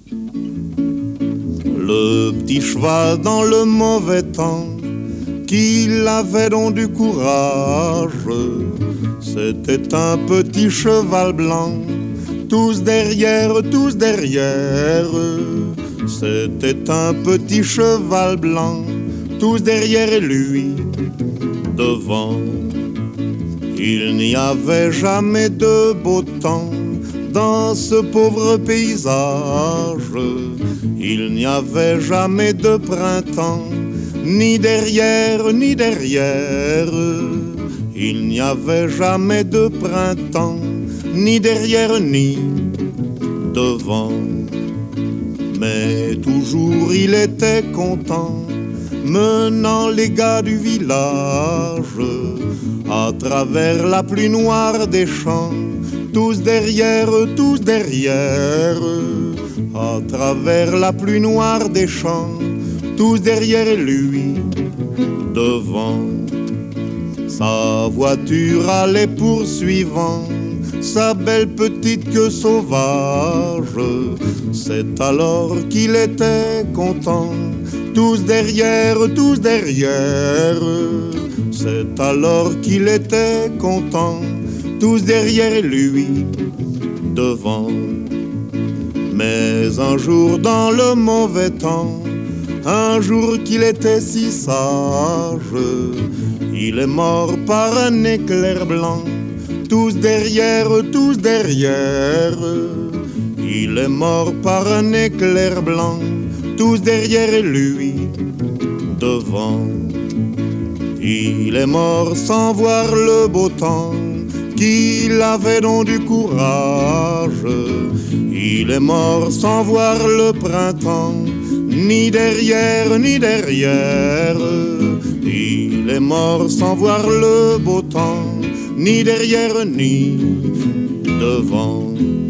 Le petit cheval dans le mauvais temps, qu'il avait donc du courage. C'était un petit cheval blanc, tous derrière, tous derrière. C'était un petit cheval blanc, tous derrière lui, devant. Il n'y avait jamais de beau temps dans ce pauvre paysage. Il n'y avait jamais de printemps, ni derrière, ni derrière. Il n'y avait jamais de printemps, ni derrière, ni devant. Mais toujours il était content, menant les gars du village à travers la pluie noire des champs, tous derrière, tous derrière. À travers la pluie noire des champs, tous derrière lui, devant. Sa voiture allait poursuivant sa belle petite queue sauvage. C'est alors qu'il était content, tous derrière, tous derrière. C'est alors qu'il était content, tous derrière lui, devant. Mais un jour dans le mauvais temps, un jour qu'il était si sage, il est mort par un éclair blanc, tous derrière, tous derrière. Il est mort par un éclair blanc, tous derrière lui, devant. Il est mort sans voir le beau temps, qu'il avait donc du courage. Il est mort sans voir le printemps, ni derrière, ni derrière. Il est mort sans voir le beau temps, ni derrière, ni devant.